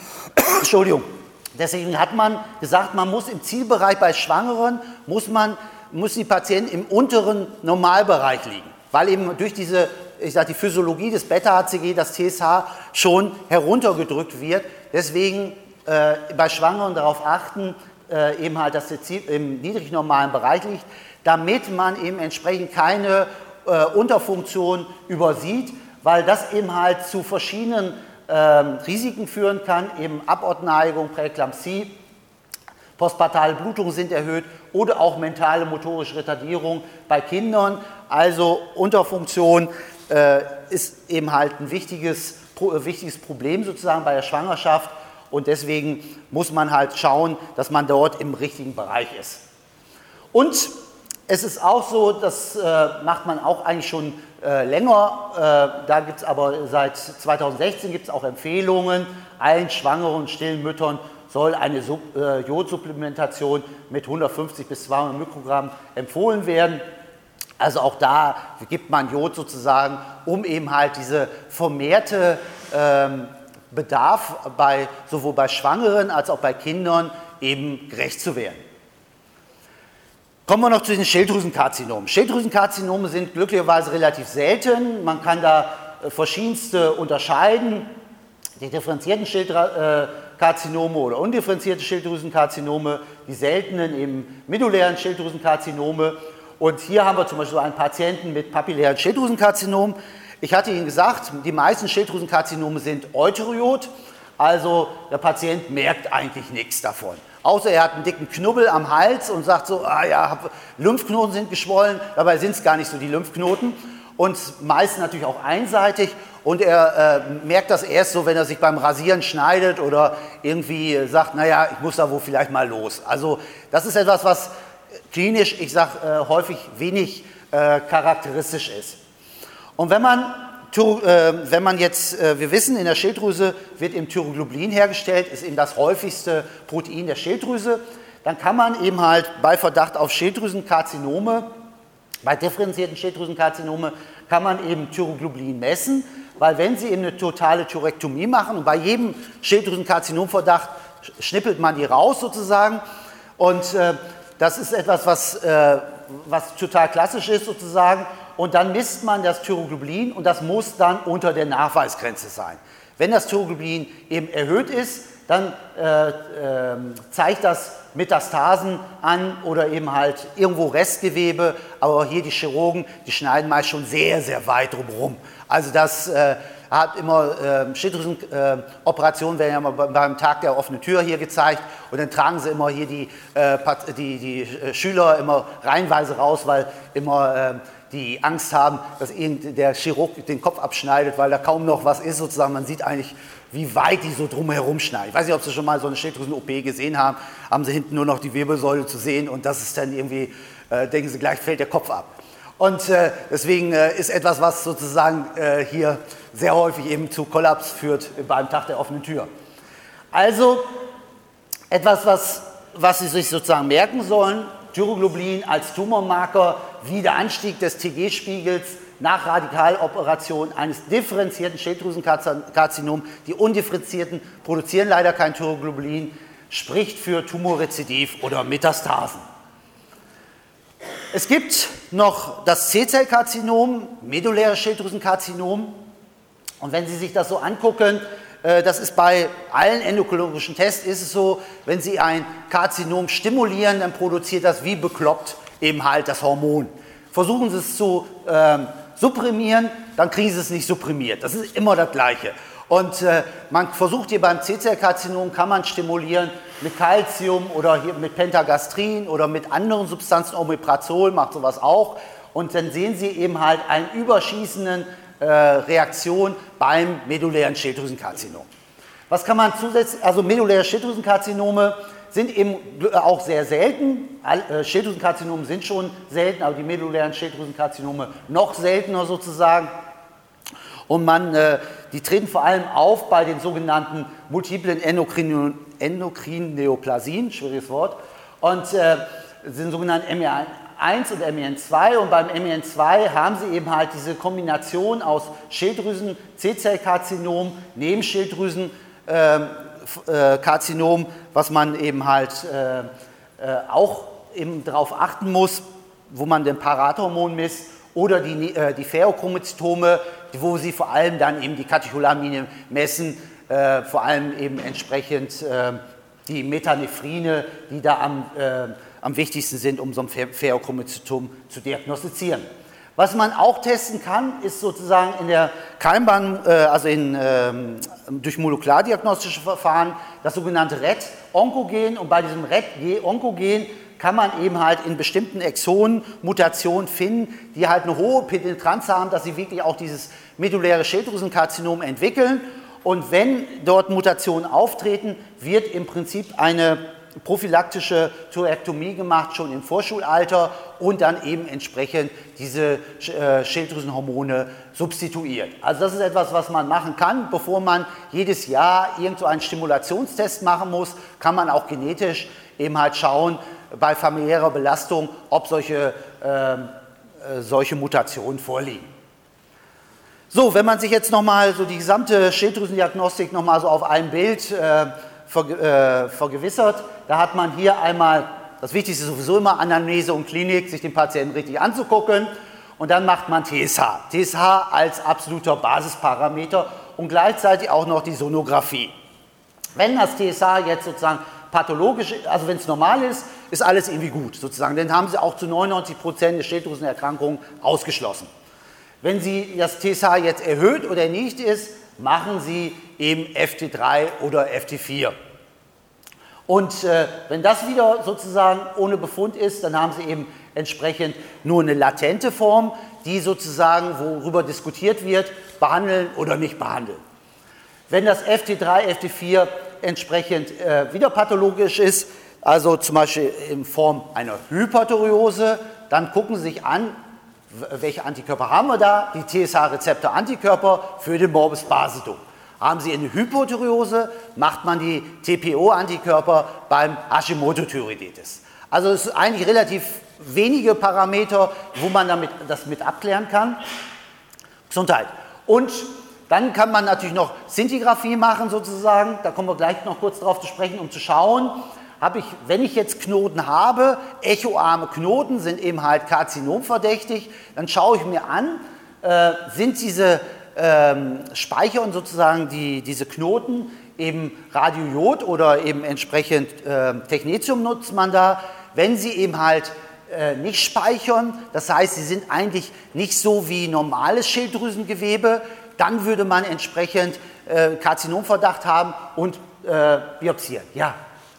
gesagt, man muss im Zielbereich bei Schwangeren, muss die Patienten im unteren Normalbereich liegen. Weil eben durch die Physiologie des Beta-HCG das TSH schon heruntergedrückt wird. Deswegen bei Schwangeren darauf achten, eben halt, dass das Ziel im niedrig normalen Bereich liegt, damit man eben entsprechend keine Unterfunktion übersieht, weil das eben halt zu verschiedenen Risiken führen kann, eben Abortneigung, Präeklampsie, postpartale Blutungen sind erhöht oder auch mentale motorische Retardierung bei Kindern. Also Unterfunktion ist eben halt ein wichtiges Problem sozusagen bei der Schwangerschaft und deswegen muss man halt schauen, dass man dort im richtigen Bereich ist. Und es ist auch so, das macht man auch eigentlich schon länger, da gibt es aber seit 2016 gibt es auch Empfehlungen, allen schwangeren und stillen Müttern soll eine Jodsupplementation mit 150 bis 200 Mikrogramm empfohlen werden. Also auch da gibt man Jod sozusagen, um eben halt diese vermehrte Bedarf sowohl bei Schwangeren als auch bei Kindern eben gerecht zu werden. Kommen wir noch zu den Schilddrüsenkarzinomen. Schilddrüsenkarzinome sind glücklicherweise relativ selten. Man kann da verschiedenste unterscheiden. Die differenzierten Schilddrüsenkarzinome oder undifferenzierte Schilddrüsenkarzinome, die seltenen eben medullären Schilddrüsenkarzinome. Und hier haben wir zum Beispiel einen Patienten mit papillären Schilddrüsenkarzinom. Ich hatte Ihnen gesagt, die meisten Schilddrüsenkarzinome sind euteriot, also der Patient merkt eigentlich nichts davon. Außer er hat einen dicken Knubbel am Hals und sagt so, Lymphknoten sind geschwollen, dabei sind es gar nicht so die Lymphknoten. Und meist natürlich auch einseitig. Und er merkt das erst so, wenn er sich beim Rasieren schneidet oder irgendwie sagt, naja, ich muss da wohl vielleicht mal los. Also das ist etwas, was klinisch, ich sage häufig, wenig charakteristisch ist. Und wenn man jetzt, wir wissen, in der Schilddrüse wird eben Thyroglobulin hergestellt, ist eben das häufigste Protein der Schilddrüse, dann kann man eben halt bei Verdacht auf Schilddrüsenkarzinome, bei differenzierten Schilddrüsenkarzinome, kann man eben Thyroglobulin messen, weil wenn Sie eben eine totale Thyrektomie machen und bei jedem Schilddrüsenkarzinomverdacht schnippelt man die raus sozusagen und das ist etwas, was total klassisch ist sozusagen. Und dann misst man das Thyroglobulin und das muss dann unter der Nachweisgrenze sein. Wenn das Thyroglobulin eben erhöht ist, dann zeigt das Metastasen an oder eben halt irgendwo Restgewebe. Aber hier die Chirurgen, die schneiden meist schon sehr, sehr weit drumherum. Also das hat immer, Schilddrüsenoperationen werden ja immer beim Tag der offenen Tür hier gezeigt und dann tragen sie immer hier die Schüler immer reihenweise raus, weil immer die Angst haben, dass der Chirurg den Kopf abschneidet, weil da kaum noch was ist sozusagen. Man sieht eigentlich, wie weit die so drumherum schneiden. Ich weiß nicht, ob Sie schon mal so eine Schilddrüsen-OP gesehen haben, haben Sie hinten nur noch die Wirbelsäule zu sehen und das ist dann irgendwie, denken Sie, gleich fällt der Kopf ab. Und deswegen ist etwas, was sozusagen hier sehr häufig eben zu Kollaps führt beim Tag der offenen Tür. Also etwas, was Sie sich sozusagen merken sollen, Thyroglobulin als Tumormarker, wie der Anstieg des TG-Spiegels nach Radikaloperation eines differenzierten Schilddrüsenkarzinoms. Die undifferenzierten produzieren leider kein Thyroglobulin, spricht für Tumorrezidiv oder Metastasen. Es gibt noch das C-Zellkarzinom, medulläres Schilddrüsenkarzinom. Und wenn Sie sich das so angucken, das ist bei allen endokrinologischen Tests ist es so, wenn Sie ein Karzinom stimulieren, dann produziert das wie bekloppt eben halt das Hormon. Versuchen Sie es zu supprimieren, dann kriegen Sie es nicht supprimiert. Das ist immer das Gleiche. Und man versucht hier beim C-Zellkarzinom, kann man stimulieren mit Calcium oder hier mit Pentagastrin oder mit anderen Substanzen, Omeprazol macht sowas auch. Und dann sehen Sie eben halt einen überschießenden Reaktion beim medullären Schilddrüsenkarzinom. Was kann man zusätzlich, also medulläre Schilddrüsenkarzinome sind eben auch sehr selten. Schilddrüsenkarzinome sind schon selten, aber die medullären Schilddrüsenkarzinome noch seltener sozusagen. Und die treten vor allem auf bei den sogenannten multiplen Endokrinneoplasien, schwieriges Wort, und sind sogenannten MEN1 und MEN2. Und beim MEN2 haben Sie eben halt diese Kombination aus Schilddrüsen, C-Zellkarzinom, Nebenschilddrüsenkarzinom, was man eben halt auch eben darauf achten muss, wo man den Parathormon misst, oder die Pheochromozytome, wo Sie vor allem dann eben die Katecholamine messen, vor allem eben entsprechend die Metanephrine, die da am wichtigsten sind, um so ein Pheochromozytom zu diagnostizieren. Was man auch testen kann, ist sozusagen in der Keimbahn, also durch molekulardiagnostische Verfahren, das sogenannte RET-Onkogen. Und bei diesem RET-Onkogen kann man eben halt in bestimmten Exonen Mutationen finden, die halt eine hohe Penetranz haben, dass sie wirklich auch dieses medulläre Schilddrüsenkarzinom entwickeln. Und wenn dort Mutationen auftreten, wird im Prinzip eine prophylaktische Thyroidektomie gemacht, schon im Vorschulalter, und dann eben entsprechend diese Schilddrüsenhormone substituiert. Also das ist etwas, was man machen kann, bevor man jedes Jahr irgend so einen Stimulationstest machen muss, kann man auch genetisch eben halt schauen, bei familiärer Belastung, ob solche Mutationen vorliegen. So, wenn man sich jetzt nochmal so die gesamte Schilddrüsendiagnostik nochmal so auf einem Bild vergewissert, da hat man hier einmal, das Wichtigste ist sowieso immer Anamnese und Klinik, sich den Patienten richtig anzugucken, und dann macht man TSH. TSH als absoluter Basisparameter und gleichzeitig auch noch die Sonographie. Wenn das TSH jetzt sozusagen pathologisch, also wenn es normal ist, ist alles irgendwie gut sozusagen. Dann haben Sie auch zu 99% der Schilddrüsenerkrankungen ausgeschlossen. Wenn Sie das TSH jetzt erhöht oder nicht ist, machen Sie eben FT3 oder FT4. Und wenn das wieder sozusagen ohne Befund ist, dann haben Sie eben entsprechend nur eine latente Form, die sozusagen, worüber diskutiert wird, behandeln oder nicht behandeln. Wenn das FT3, FT4 entsprechend wieder pathologisch ist, also zum Beispiel in Form einer Hyperthyreose, dann gucken Sie sich an, welche Antikörper haben wir da? Die TSH-Rezeptor-Antikörper für den Morbus Basedow. Haben Sie eine Hypothyreose, macht man die TPO-Antikörper beim Hashimoto-Thyreoiditis. Also es sind eigentlich relativ wenige Parameter, wo man das mit abklären kann. Gesundheit. Und dann kann man natürlich noch Szintigraphie machen sozusagen, da kommen wir gleich noch kurz drauf zu sprechen, um zu schauen, wenn ich jetzt Knoten habe, echoarme Knoten sind eben halt karzinomverdächtig, dann schaue ich mir an, sind diese speichern sozusagen diese Knoten eben Radiojod oder eben entsprechend Technetium nutzt man da. Wenn sie eben halt nicht speichern, das heißt, sie sind eigentlich nicht so wie normales Schilddrüsengewebe, dann würde man entsprechend Karzinomverdacht haben und biopsieren. Ja.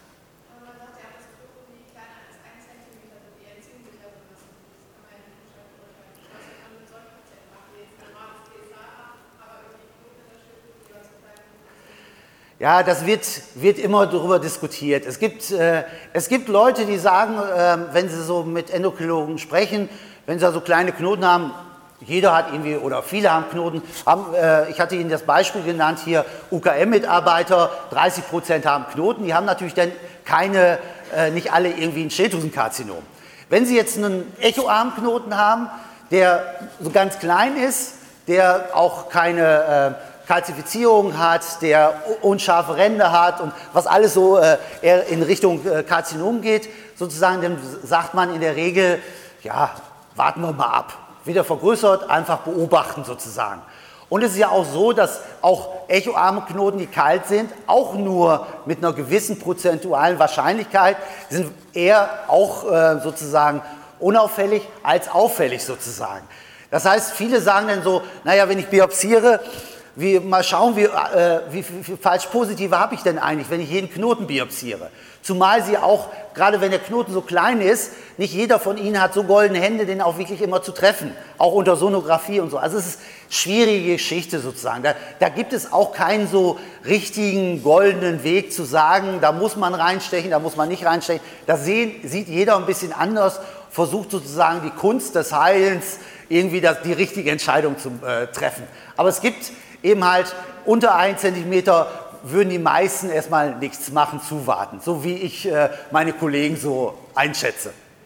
Ja, das wird immer darüber diskutiert. Es gibt Leute, die sagen, wenn sie so mit Endokrinologen sprechen, wenn sie da so kleine Knoten haben, jeder hat irgendwie, oder viele haben Knoten, ich hatte Ihnen das Beispiel genannt hier, UKM-Mitarbeiter, 30% haben Knoten, die haben natürlich dann nicht alle irgendwie ein Schilddrüsenkarzinom. Wenn Sie jetzt einen echoarmen Knoten haben, der so ganz klein ist, der auch keine Kalzifizierung hat, der unscharfe Ränder hat und was alles so eher in Richtung Karzinom geht, sozusagen, dann sagt man in der Regel, ja, warten wir mal ab. Wieder vergrößert, einfach beobachten sozusagen. Und es ist ja auch so, dass auch echoarme Knoten, die kalt sind, auch nur mit einer gewissen prozentualen Wahrscheinlichkeit sind eher auch sozusagen unauffällig als auffällig sozusagen. Das heißt, viele sagen dann so, naja, wenn ich biopsiere, mal schauen, wie viel falsch positive habe ich denn eigentlich, wenn ich jeden Knoten biopsiere. Zumal sie auch, gerade wenn der Knoten so klein ist, nicht jeder von Ihnen hat so goldene Hände, den auch wirklich immer zu treffen, auch unter Sonographie und so. Also es ist eine schwierige Geschichte sozusagen. Da gibt es auch keinen so richtigen goldenen Weg zu sagen, da muss man reinstechen, da muss man nicht reinstechen. Da sieht jeder ein bisschen anders, versucht sozusagen die Kunst des Heilens, irgendwie die richtige Entscheidung zu treffen. Aber es gibt eben halt unter 1 Zentimeter würden die meisten erstmal nichts machen, zuwarten, so wie ich meine Kollegen so einschätze.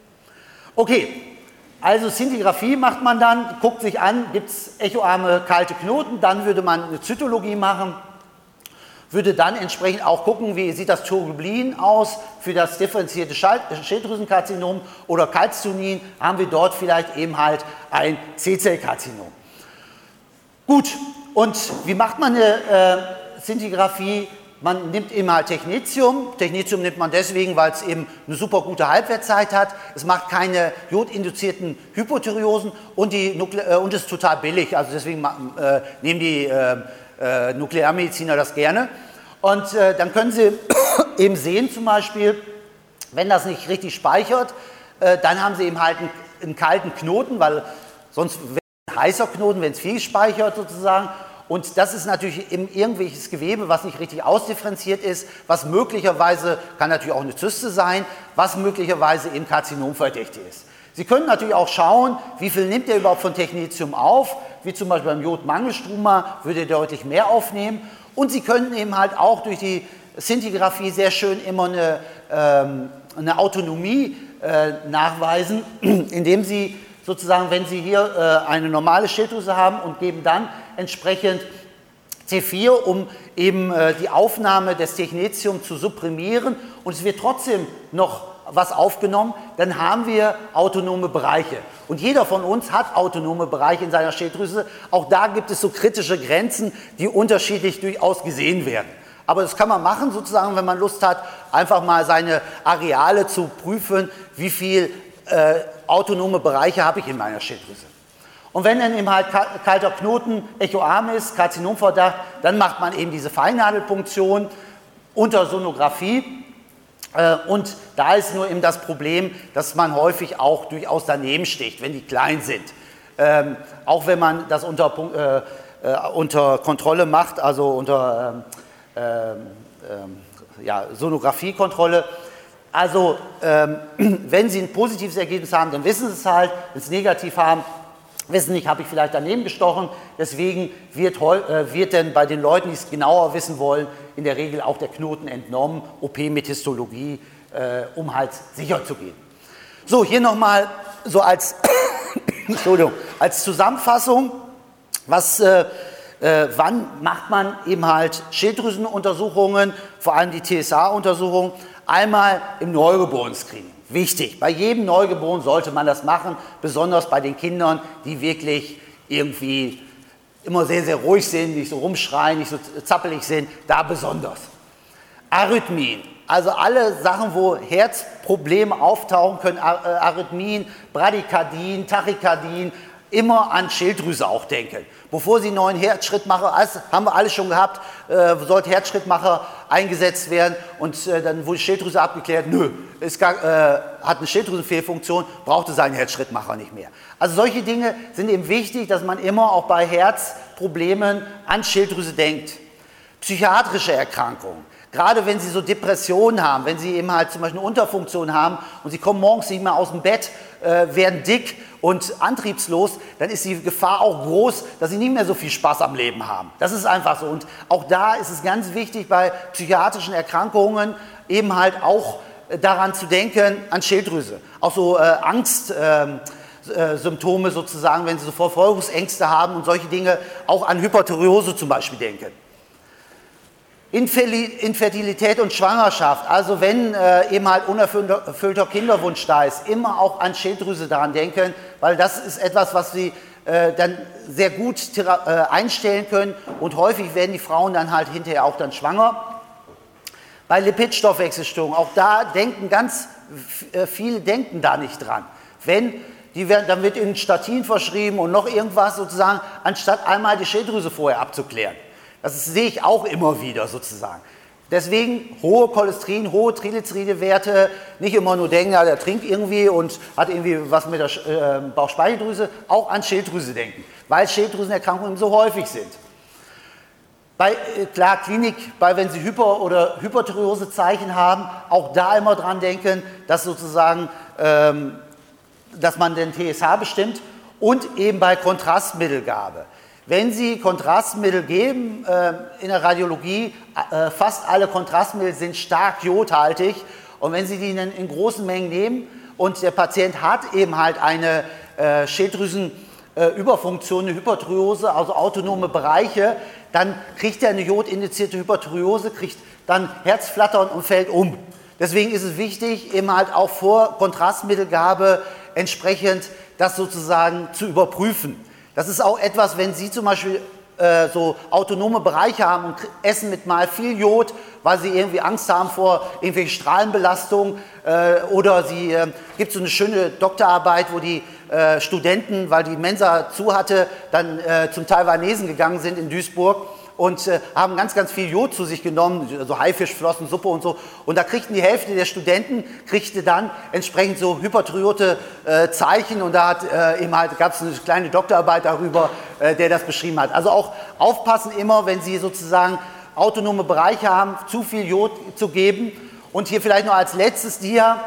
Okay, also Szintigraphie macht man dann, guckt sich an, gibt es echoarme kalte Knoten, dann würde man eine Zytologie machen, würde dann entsprechend auch gucken, wie sieht das Tubullin aus für das differenzierte Schilddrüsenkarzinom oder Calcitonin, haben wir dort vielleicht eben halt ein C-Zellkarzinom. Gut, und wie macht man eine Szintigraphie? Man nimmt eben halt Technetium. Technetium nimmt man deswegen, weil es eben eine super gute Halbwertszeit hat. Es macht keine jodinduzierten Hypothyreosen und es ist total billig. Also deswegen nehmen die Nuklearmediziner das gerne. Und dann können Sie eben sehen zum Beispiel, wenn das nicht richtig speichert, dann haben Sie eben halt einen kalten Knoten, weil sonst wäre es ein heißer Knoten, wenn es viel speichert sozusagen. Und das ist natürlich eben irgendwelches Gewebe, was nicht richtig ausdifferenziert ist, was möglicherweise, kann natürlich auch eine Zyste sein, was möglicherweise eben karzinomverdächtig ist. Sie können natürlich auch schauen, wie viel nimmt er überhaupt von Technetium auf, wie zum Beispiel beim Jodmangelstruma würde er deutlich mehr aufnehmen. Und Sie können eben halt auch durch die Szintigraphie sehr schön immer eine Autonomie nachweisen, indem Sie sozusagen, wenn Sie hier eine normale Schilddrüse haben und geben dann entsprechend C4, um eben die Aufnahme des Technetium zu supprimieren und es wird trotzdem noch was aufgenommen, dann haben wir autonome Bereiche. Und jeder von uns hat autonome Bereiche in seiner Schilddrüse. Auch da gibt es so kritische Grenzen, die unterschiedlich durchaus gesehen werden. Aber das kann man machen sozusagen, wenn man Lust hat, einfach mal seine Areale zu prüfen, wie viel autonome Bereiche habe ich in meiner Schilddrüse. Und wenn dann eben halt kalter Knoten echoarm ist, Karzinomverdacht, dann macht man eben diese Feinnadelpunktion unter Sonographie. Und da ist nur eben das Problem, dass man häufig auch durchaus daneben sticht, wenn die klein sind. Auch wenn man das unter Kontrolle macht, also unter Sonographiekontrolle. Also wenn Sie ein positives Ergebnis haben, dann wissen Sie es halt. Wenn Sie es negativ haben, wissen nicht, habe ich vielleicht daneben gestochen. Deswegen wird denn bei den Leuten, die es genauer wissen wollen, in der Regel auch der Knoten entnommen, OP mit Histologie, um halt sicher zu gehen. So, hier nochmal so als, als Zusammenfassung, wann macht man eben halt Schilddrüsenuntersuchungen, vor allem die TSA-Untersuchung, einmal im Neugeborenen-Screening. Wichtig, bei jedem Neugeborenen sollte man das machen, besonders bei den Kindern, die wirklich irgendwie immer sehr, sehr ruhig sind, nicht so rumschreien, nicht so zappelig sind, da besonders. Arrhythmien, also alle Sachen, wo Herzprobleme auftauchen können, Arrhythmien, Bradykardien, Tachykardien, immer an Schilddrüse auch denken. Bevor Sie einen neuen Herzschrittmacher, das haben wir alles schon gehabt, sollte Herzschrittmacher eingesetzt werden und dann wurde die Schilddrüse abgeklärt, nö, hat eine Schilddrüsenfehlfunktion, brauchte seinen Herzschrittmacher nicht mehr. Also solche Dinge sind eben wichtig, dass man immer auch bei Herzproblemen an Schilddrüse denkt. Psychiatrische Erkrankungen. Gerade wenn Sie so Depressionen haben, wenn Sie eben halt zum Beispiel eine Unterfunktion haben und Sie kommen morgens nicht mehr aus dem Bett, werden dick und antriebslos, dann ist die Gefahr auch groß, dass Sie nicht mehr so viel Spaß am Leben haben. Das ist einfach so. Und auch da ist es ganz wichtig, bei psychiatrischen Erkrankungen eben halt auch daran zu denken, an Schilddrüse. Auch so Symptome sozusagen, wenn sie so Verfolgungsängste haben und solche Dinge, auch an Hyperthyreose zum Beispiel denken. Infertilität und Schwangerschaft, also wenn eben halt unerfüllter Kinderwunsch da ist, immer auch an Schilddrüse daran denken, weil das ist etwas, was Sie dann sehr gut einstellen können und häufig werden die Frauen dann halt hinterher auch dann schwanger. Bei Lipidstoffwechselstörungen, auch da denken viele denken da nicht dran. Dann wird ihnen Statin verschrieben und noch irgendwas sozusagen, anstatt einmal die Schilddrüse vorher abzuklären. Das sehe ich auch immer wieder sozusagen. Deswegen hohe Cholesterin, hohe Triglyceride-Werte, nicht immer nur denken, ja, der trinkt irgendwie und hat irgendwie was mit der Bauchspeicheldrüse, auch an Schilddrüse denken, weil Schilddrüsenerkrankungen so häufig sind. Klar, wenn Sie Hyper- oder Hyperthyreosezeichen haben, auch da immer dran denken, dass sozusagen, dass man den TSH bestimmt und eben bei Kontrastmittelgabe. Wenn Sie Kontrastmittel geben in der Radiologie, fast alle Kontrastmittel sind stark jodhaltig und wenn Sie die in großen Mengen nehmen und der Patient hat eben halt eine Schilddrüsenüberfunktion, eine Hyperthyreose, also autonome Bereiche, dann kriegt er eine jodindizierte Hyperthyreose, kriegt dann Herzflattern und fällt um. Deswegen ist es wichtig, eben halt auch vor Kontrastmittelgabe entsprechend das sozusagen zu überprüfen. Das ist auch etwas, wenn Sie zum Beispiel so autonome Bereiche haben und essen mit mal viel Jod, weil Sie irgendwie Angst haben vor irgendwelchen Strahlenbelastungen oder gibt so eine schöne Doktorarbeit, wo die Studenten, weil die Mensa zu hatte, dann zum Taiwanesen gegangen sind in Duisburg und haben ganz, ganz viel Jod zu sich genommen, so Haifischflossensuppe und so. Und da kriegten die Hälfte der Studenten, dann entsprechend so hyperthyreote Zeichen und da gab es eine kleine Doktorarbeit darüber, der das beschrieben hat. Also auch aufpassen immer, wenn Sie sozusagen autonome Bereiche haben, zu viel Jod zu geben. Und hier vielleicht noch als letztes Dia,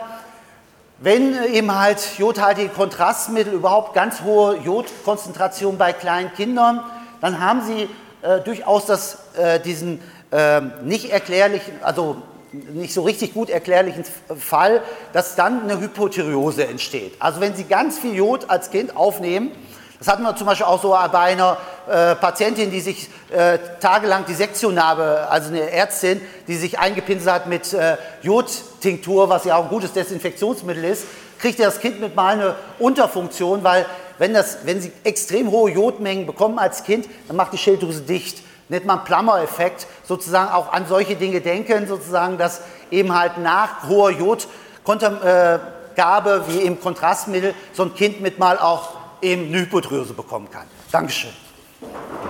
wenn eben halt jodhaltige Kontrastmittel, überhaupt ganz hohe Jodkonzentrationen bei kleinen Kindern, dann haben Sie durchaus diesen nicht erklärlichen, also nicht so richtig gut erklärlichen Fall, dass dann eine Hypothyreose entsteht. Also wenn Sie ganz viel Jod als Kind aufnehmen, das hatten wir zum Beispiel auch so bei einer Patientin, die sich tagelang die Sektionnarbe, also eine Ärztin, die sich eingepinselt hat mit Jodtinktur, was ja auch ein gutes Desinfektionsmittel ist, kriegt das Kind mit mal eine Unterfunktion, weil wenn Sie extrem hohe Jodmengen bekommen als Kind, dann macht die Schilddrüse dicht. Nennt man Plummer-Effekt, sozusagen auch an solche Dinge denken, sozusagen, dass eben halt nach hoher Jodgabe wie im Kontrastmittel so ein Kind mit mal auch eben eine Hypothyreose bekommen kann. Dankeschön.